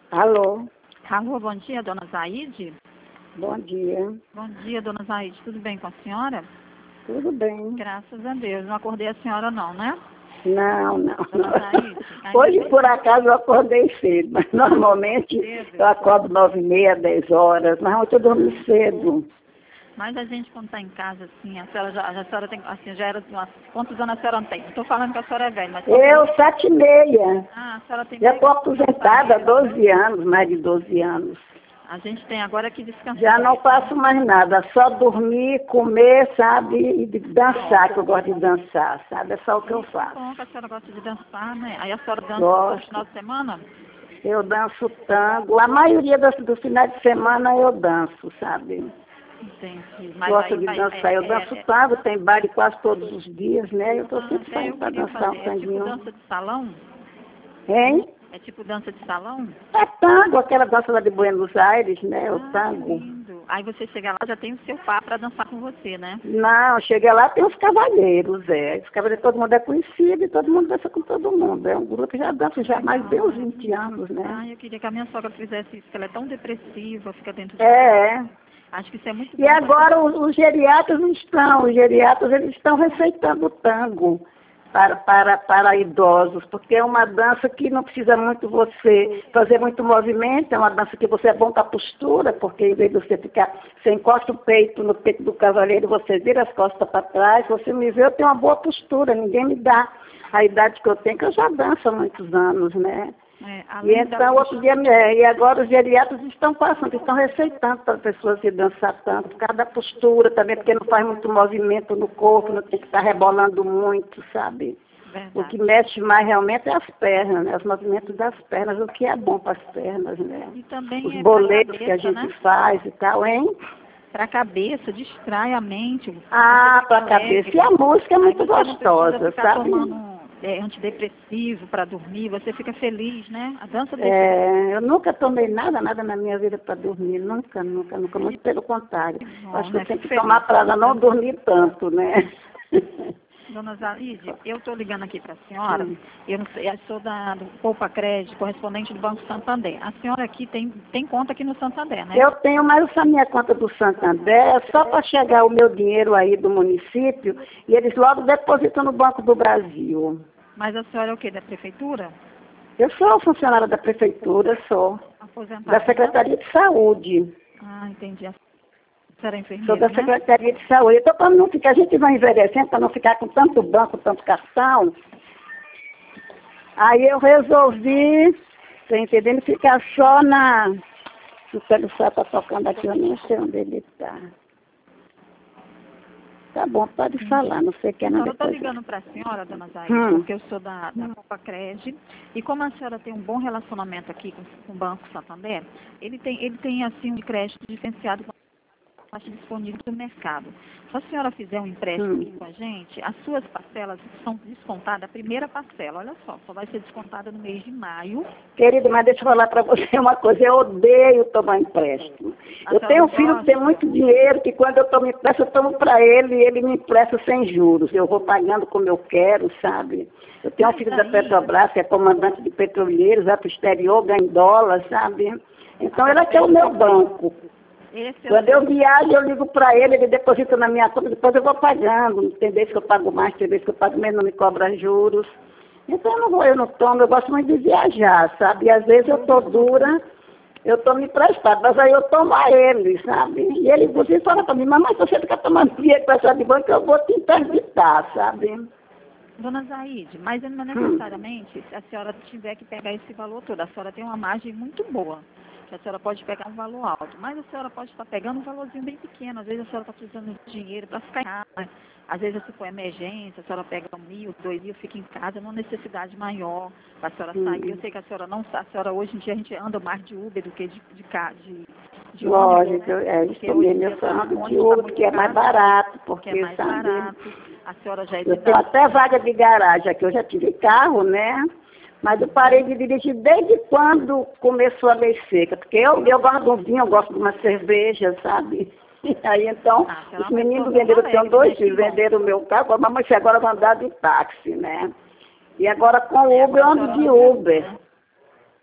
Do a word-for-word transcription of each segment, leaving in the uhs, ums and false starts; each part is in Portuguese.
Alô, Alô, bom dia, dona Zaide? bom dia. Bom dia, dona Zaide. Tudo bem com a senhora? Tudo bem? Graças a Deus. Não acordei a senhora não, né? Não, não. Dona Zaide? Hoje, por acaso, eu acordei cedo, mas normalmente eu acordo nove e meia, dez horas, mas ontem eu dormi cedo. Mas a gente, quando está em casa, assim, a senhora já, a senhora tem, assim, já era, quantos anos a senhora tem? Não estou falando que a senhora é velha, mas... Eu, sete e meia. Ah, a senhora tem... Já estou aposentada há doze anos, mais de doze anos. A gente tem agora que descansar. Já não faço mais nada, só dormir, comer, sabe, e de dançar, que eu gosto de dançar, sabe? É só o que eu faço. Bom que a senhora gosta de dançar, né? Aí a senhora dança Gosto. no final de semana? Eu danço tango. A maioria dos, do final de semana eu danço, sabe? Entendi. Mas Gosto aí de vai- dançar. é- Eu é- danço é- tango, tem baile quase todos os dias, né? Eu estou Ah, sempre até eu saindo para queria dançar fazer. um É tipo tanguinho. dança de salão? Hein? É tipo dança de salão? É tango, aquela dança lá de Buenos Aires, né? O Ah, que tango. lindo. Aí você chega lá, já tem o seu par para dançar com você, né? Não, chega lá, tem os cavalheiros, é. Os cavalheiros, todo mundo é conhecido e todo mundo dança com todo mundo. É um grupo que já dança já há mais de uns vinte anos, né? Ah, eu queria que a minha sogra fizesse isso, que ela é tão depressiva, fica dentro de... É, é. Acho que isso é muito bom. E agora os, os geriatras não estão, os geriatras eles estão receitando o tango para, para, para idosos, porque é uma dança que não precisa muito você fazer muito movimento, é uma dança que você é bom com a postura, porque em vez de você ficar, você encosta o peito no peito do cavaleiro, você vira as costas para trás, você me vê, eu tenho uma boa postura, ninguém me dá a idade que eu tenho, que eu já danço há muitos anos, né? É, E além então, da... outro dia, é, e agora os geriatras estão passando, estão receitando para as pessoas se dançar tanto, por causa da postura também, porque não faz muito movimento no corpo, não tem que estar rebolando muito, sabe? Verdade. O que mexe mais realmente é as pernas, né? Os movimentos das pernas, o que é bom para as pernas, né? E também Os é boletos pra que a cabeça, gente né? faz e tal, hein? Pra cabeça, distrai a mente. Ah, Você para a fica cabeça. leve. E a música é Aí muito você não precisa gostosa, ficar sabe? tomando é, antidepressivo para dormir, você fica feliz, né? A dança deixa... É, eu nunca tomei nada, nada na minha vida para dormir, nunca, nunca, nunca, muito pelo contrário. Bom, Eu acho que né? eu tenho que Fico tomar feliz. para não dormir tanto, né? Dona Zaide, eu estou ligando aqui para a senhora, Hum. eu, não sei, eu sou da, do Poupa Crédito, correspondente do Banco Santander. A senhora aqui tem, tem conta aqui no Santander, né? Eu tenho, mas essa minha conta do Santander é só para chegar o meu dinheiro aí do município e eles logo depositam no Banco do Brasil. Mas a senhora é o quê? Da prefeitura? Eu sou funcionária da prefeitura, sou. Aposentada? Da Secretaria de Saúde. Ah, entendi. A senhora é enfermeira, Sou da né? Secretaria de Saúde. Então, para não ficar, a gente vai envelhecendo, para não ficar com tanto banco, tanto cartão, aí eu resolvi, tá entendendo, ficar só na... O celular está tocando aqui, eu nem sei onde ele está. Tá bom, pode falar, não sei o que é Então, nada. eu estou ligando para a senhora, dona Zaide, Hum. porque eu sou da, da Poupa Crédito, e como a senhora tem um bom relacionamento aqui com, com o Banco Santander, ele tem, ele tem assim, um crédito diferenciado com a taxa disponível do mercado. Se a senhora fizer um empréstimo Hum. aqui com a gente, as suas parcelas são descontadas, a primeira parcela, olha só, só vai ser descontada no mês de maio. Querido, mas deixa eu falar para você uma coisa, eu odeio tomar empréstimo. A Eu senhora tenho um não filho que tem gosta? muito dinheiro, que quando eu tomo empréstimo, eu tomo para ele e ele me empresta sem juros. Eu vou pagando como eu quero, sabe? Eu tenho um Mas filho da aí- Petrobras, que é comandante de petroleiros, vai para o exterior, ganha em dólar, sabe? Então ele é que é o meu banco. Esse é o Quando eu viajo, eu ligo para ele, ele deposita na minha conta, depois eu vou pagando. Tem vezes que eu pago mais, tem vezes que eu pago menos, não me cobra juros. Então eu não vou, eu não tomo, eu gosto muito de viajar, sabe? E às vezes eu tô dura, eu tomo emprestado, mas aí eu tomo a ele, sabe? E ele inclusive fala para mim, mamãe, se você ficar tomando dinheiro emprestado de banco, eu vou te interditar, sabe? Dona Zaide, mas não necessariamente se a senhora tiver que pegar esse valor todo. A senhora tem uma margem muito boa, que a senhora pode pegar um valor alto, mas a senhora pode estar pegando um valorzinho bem pequeno. Às vezes a senhora está precisando de dinheiro para ficar em casa. Às vezes, se for emergência, a senhora pega um mil, dois mil, fica em casa, numa necessidade maior para a senhora sair. Eu sei que a senhora não está, a senhora hoje em dia a gente anda mais de Uber do que de, de, de, de Lógico, ônibus, né? é Porque isso hoje em mesmo, dia eu sou tá- ando de ônibus tá Uber, muito porque é mais caro, barato, que porque, é mais sabe? barato. A senhora já é de Eu tenho idade. até vaga de garagem aqui, eu já tive carro, né? Mas eu parei de dirigir desde quando começou a lei seca, porque eu, eu gosto de um vinho, eu gosto de uma cerveja, sabe? E aí então, Ah, será os uma meninos pessoa venderam, muito eu tenho alegre, dois né? filhos, Que bom. venderam o meu carro, a mamãe agora vai andar de táxi, né? E agora com o É, Uber, eu agora a ando senhora de não- Uber.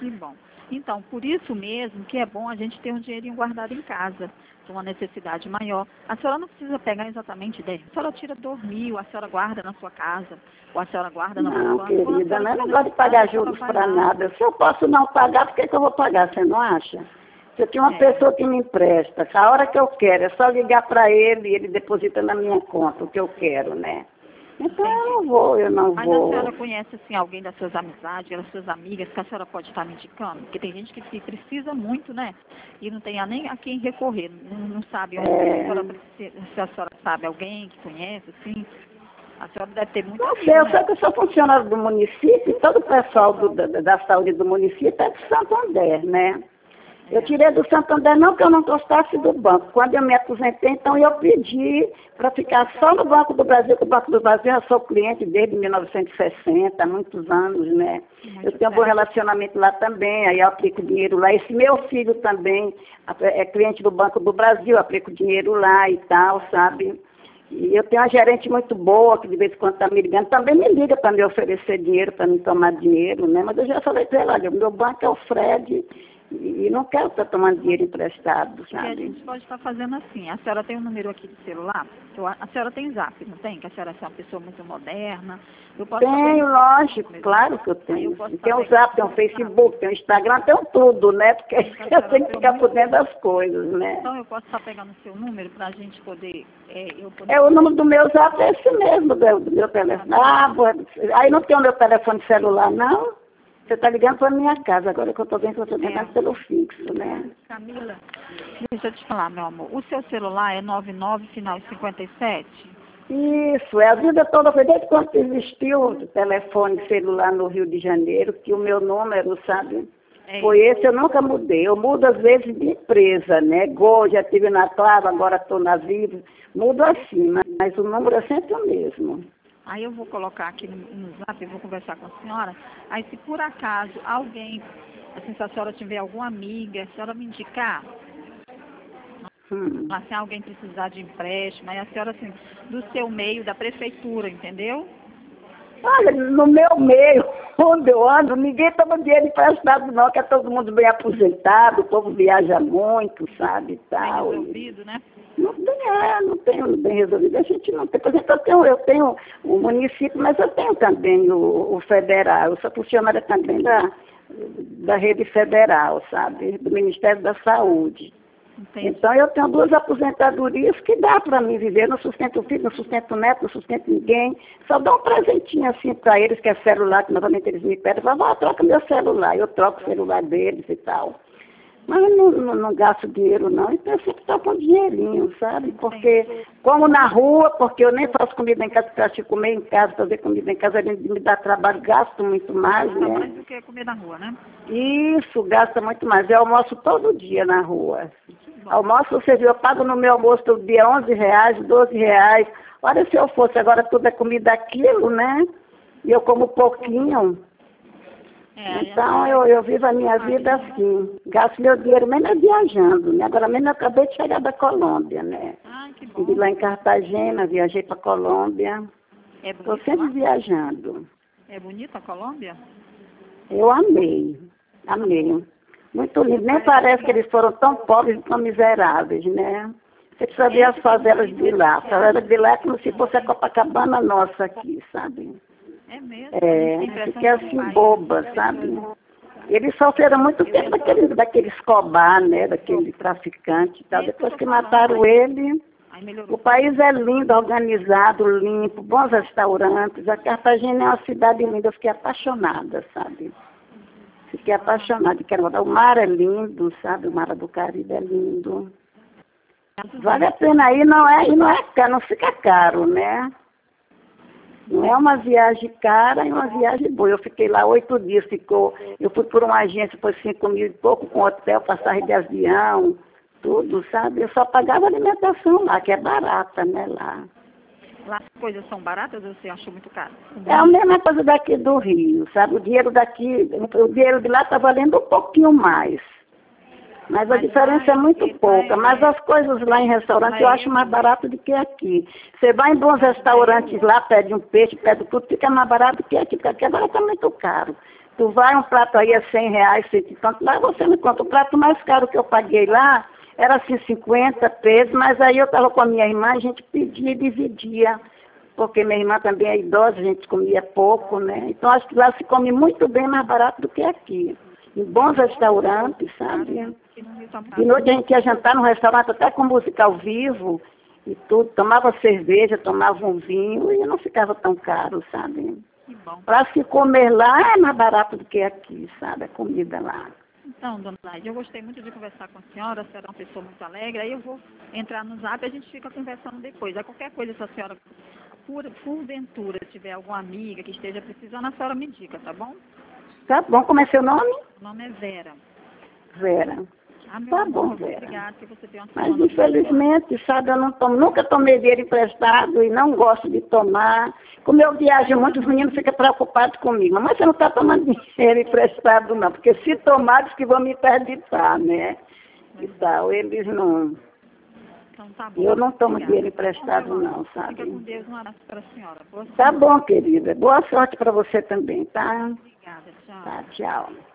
Que bom. Então, por isso mesmo que é bom a gente ter um dinheirinho guardado em casa, de uma necessidade maior. A senhora não precisa pegar exatamente dez. A senhora tira dois mil, a senhora guarda na sua casa, ou a senhora guarda na Não, poupança. querida, né? Eu não gosto de pagar juros para nada. Se eu posso não pagar, por que, que eu vou pagar? Você não acha? Se eu tenho uma É. pessoa que me empresta, a hora que eu quero, é só ligar para ele e ele deposita na minha conta o que eu quero, né? Então eu não vou, eu não Mas vou. a senhora conhece, assim, alguém das suas amizades, das suas amigas, que a senhora pode estar me indicando? Porque tem gente que se precisa muito, né? E não tem a nem a quem recorrer, não, não sabe onde É. a senhora precisa, se a senhora sabe alguém que conhece, assim. A senhora deve ter muito Não amigo, sei, eu né? sei que eu sou funcionário do município e todo o pessoal do, da, da saúde do município é de Santander, né? Eu É. tirei do Santander não que eu não gostasse do banco. Quando eu me aposentei, então eu pedi para ficar só no Banco do Brasil, que o Banco do Brasil eu sou cliente desde mil novecentos e sessenta, há muitos anos, né? Muito Eu tenho um bom certo. relacionamento lá também, aí eu aplico dinheiro lá. Esse meu filho também é cliente do Banco do Brasil, eu aplico dinheiro lá e tal, sabe? E eu tenho uma gerente muito boa, que de vez em quando está me ligando, também me liga para me oferecer dinheiro, para me tomar dinheiro, né? Mas eu já falei para ela, olha, o meu banco é o Fred, e não quero estar tomando dinheiro emprestado, E a sabe? gente pode estar fazendo assim. A senhora tem um número aqui de celular? Eu- A senhora tem zap, não tem? Que a senhora é uma pessoa muito moderna. Eu posso Tenho, fazer- lógico, claro que eu Aí tenho. eu posso Tem o estar Zap, tem o pegando- Facebook, tem o Instagram, tem tudo, né? Porque A eu senhora tenho que tem ficar muito- por dentro das coisas, né? Então eu posso estar pegando o seu número para a gente poder, é, eu poder... É, o número do meu Zap é esse mesmo, do, do meu telefone. Ah, boa. Aí não tem o meu telefone celular, não? Você está ligando para a minha casa, agora que eu estou vendo que eu estou ligando É. pelo fixo, né? Camila, deixa eu te falar, meu amor. O seu celular é noventa e nove, final cinquenta e sete? Isso, é a vida toda, foi desde quando existiu o telefone celular no Rio de Janeiro, que o meu número, sabe, É foi isso. esse, eu nunca mudei. Eu mudo às vezes de empresa, né? Gol, já estive na Claro, agora estou na Vivo, mudo assim, mas, mas o número é sempre o mesmo. Aí eu vou colocar aqui no, no zap, eu vou conversar com a senhora. Aí se por acaso alguém, assim, se a senhora tiver alguma amiga, a senhora me indicar, Hum. assim, alguém precisar de empréstimo, aí a senhora, assim, do seu meio, da prefeitura, entendeu? Olha, no meu meio, onde eu ando, ninguém toma dinheiro emprestado não, que é todo mundo bem aposentado, o povo viaja muito, sabe, e Bem tal. resolvido, né? Não tem, é, não tenho bem resolvido. A gente não tem. Por exemplo, eu tenho, eu tenho o município, mas eu tenho também o, o federal. Eu sou funcionária também da, da rede federal, sabe? Do Ministério da Saúde. Entendi. Então eu tenho duas aposentadorias que dá para mim viver. Não sustento o filho, não sustento o neto, não sustento ninguém. Só dou um presentinho assim para eles, que é celular, que novamente eles me pedem. Falam, ah, troca meu celular. Eu troco o celular deles e tal. Mas eu não, não, não gasto dinheiro, não. Então eu sempre estou com dinheirinho, sabe? Porque, como na rua, porque eu nem faço comida em casa, porque eu acho que comer em casa, fazer comida em casa, além de me dar trabalho, gasto muito mais, Tá né? mais do que comer na rua, né? Isso, gasta muito mais. Eu almoço todo dia na rua. Almoço, você viu, eu pago no meu almoço todo dia onze reais, doze reais. Olha, se eu fosse, agora tudo é comida aquilo, né? E eu como pouquinho. É, Então, eu, eu vivo a minha vida assim. Gasto meu dinheiro mesmo viajando, né? Agora mesmo eu acabei de chegar da Colômbia, né? Ai, que bom. Estive lá em Cartagena, viajei para Colômbia. É Estou bonito sempre lá? viajando. É bonita a Colômbia? Eu amei, amei. Muito lindo. Nem parece que eles foram tão pobres e tão miseráveis, né? Você precisa ver as favelas de lá. A favela de lá é como se fosse a Copacabana nossa aqui, sabe? É mesmo. É, A gente tem a impressão fiquei que assim o país- boba, sabe? Eles sofreram muito tempo daquele, daquele Escobar, né? Daquele traficante e tal. Depois que mataram ele, Aí melhorou. o país é lindo, organizado, limpo, bons restaurantes. A Cartagena é uma cidade linda. Eu fiquei apaixonada, sabe? Fiquei apaixonada. Quero mandar. O mar é lindo, sabe? O mar do Caribe é lindo. Vale a pena ir, não é? E não é caro, não fica caro, né? Não é uma viagem cara, é uma viagem boa. Eu fiquei lá oito dias, ficou. Eu fui por uma agência, foi cinco mil e pouco, com hotel, passagem de avião, tudo, sabe? Eu só pagava alimentação lá, que é barata, né, lá. Lá as coisas são baratas ou você achou muito caro? É a mesma coisa daqui do Rio, sabe? O dinheiro daqui, o dinheiro de lá está valendo um pouquinho mais. Mas a Mas diferença lá é muito é- pouca. é- Mas as coisas lá em restaurante lá eu é acho mais euro. barato do que aqui. Você vai em bons restaurantes lá, pede um peixe, pede tudo, fica mais barato do que aqui, porque aqui agora está muito caro. Tu vai, um prato aí é cem reais, cento e tanto. Lá você me conta, o prato mais caro que eu paguei lá era assim cinquenta pesos, mas aí eu estava com a minha irmã, a gente pedia e dividia, porque minha irmã também é idosa, a gente comia pouco, né? Então acho que lá se come muito bem mais barato do que aqui. Em bons restaurantes, sabe? De noite a gente ia jantar num restaurante até com música ao vivo e tudo, tomava cerveja, tomava um vinho e não ficava tão caro, sabe? Para se comer lá é mais barato do que aqui, sabe? A comida lá. Então, dona Naide, eu gostei muito de conversar com a senhora, a senhora é uma pessoa muito alegre, aí eu vou entrar no zap e a gente fica conversando depois. Aí qualquer coisa, se a senhora, por, por ventura, tiver alguma amiga que esteja precisando, a senhora me diga, tá bom? Tá bom, como é seu nome? O nome é Vera. Vera. Ah, meu Tá amor, bom, Vera. obrigada, que você tem uma Mas semana infelizmente, sabe, eu não tomo, nunca tomei dinheiro emprestado e não gosto de tomar. Como eu viajo muito, os meninos ficam preocupados comigo. Mas você não está tomando dinheiro emprestado, não, porque se tomar, diz que vão me interditar, né? E tal, eles não. Então tá bom. Eu não tomo Obrigada. dinheiro emprestado, não, sabe? Fica com Deus, um abraço para a senhora. Boa Tá sorte. bom, querida. Boa sorte para você também, tá? Obrigada, tchau. Tá, tchau.